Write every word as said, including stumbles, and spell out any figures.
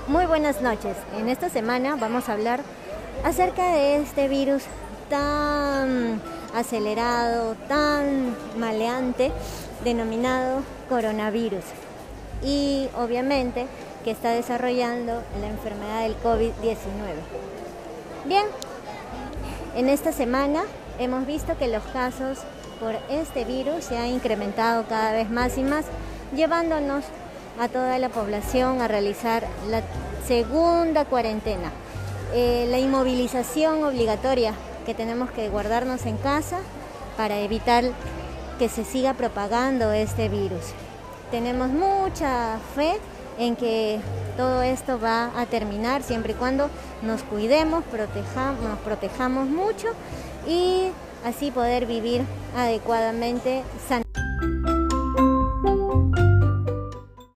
Muy buenas noches. En esta semana vamos a hablar acerca de este virus tan acelerado, tan maleante, denominado coronavirus. Y obviamente que está desarrollando la enfermedad del COVID diecinueve. Bien, en esta semana hemos visto que los casos por este virus se han incrementado cada vez más y más, llevándonos a toda la población a realizar la segunda cuarentena, eh, la inmovilización obligatoria, que tenemos que guardarnos en casa para evitar que se siga propagando este virus. Tenemos mucha fe en que todo esto va a terminar siempre y cuando nos cuidemos, protejamos, nos protejamos mucho y así poder vivir adecuadamente, sanamente.